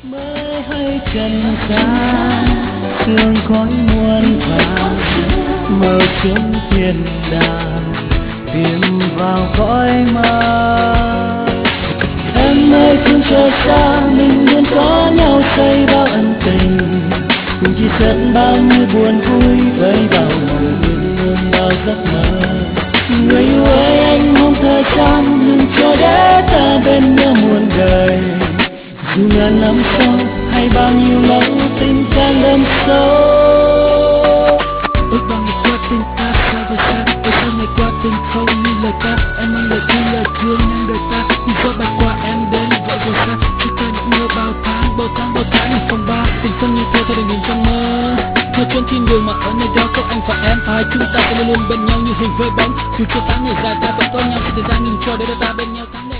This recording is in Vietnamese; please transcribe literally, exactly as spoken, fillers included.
mới hay trần gian sương khói muôn vàn mơ xuống thiên đàng tìm vào cõi mơ. Em ơi phương trời xa mình luôn có nhau xây bao ân tình, cùng chia sẻ bao nhiêu buồn vui với bao mộng đừng luôn bao giấc mơ. Người yêu ơi anh mong thời gian đừng cho để ta bên nhau muôn đời, dù ngàn năm sau hay bao nhiêu lâu tình càng đậm sâu. Ước bao ngày qua tình ta xa vời xa, ôi sao ngày qua tình không như lời ta. Em mang lời thương lời thương ngang đời ta, nhưng gió bay qua em đến vội vội xa. Khi ta những mơ bao tháng bao tháng bao tháng ngày phòng ba, tình không như thế thôi đừng nhìn trong mơ. Mơ trên thiên đường mà ở nơi đó có anh và em, hai chúng ta sẽ luôn luôn bên nhau như hình với bóng. Dù cho tháng ngày dài ta vẫn có nhau, thì thời gian ngừng trôi để đôi ta bên nhau tháng.